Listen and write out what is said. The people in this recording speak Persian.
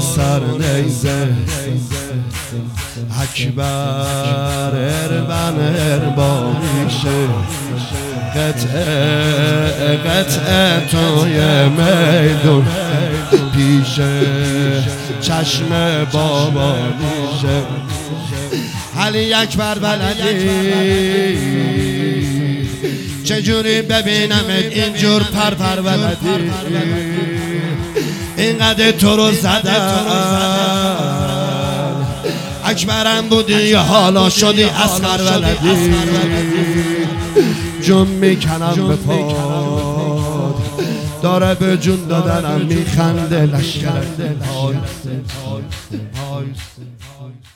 سر نیزه اکبر اربن اربامیشه قطعه توی میدون پیشه چشم بابا میشه علی اکبر بلدی چجوری ببینم اینجور پر بلدی اینقدر تو رو زدن اکبرم بودی یا حالا شدی اصغر بلدی جون میکنم به پاد داره به جون دادنم میخنده لشکر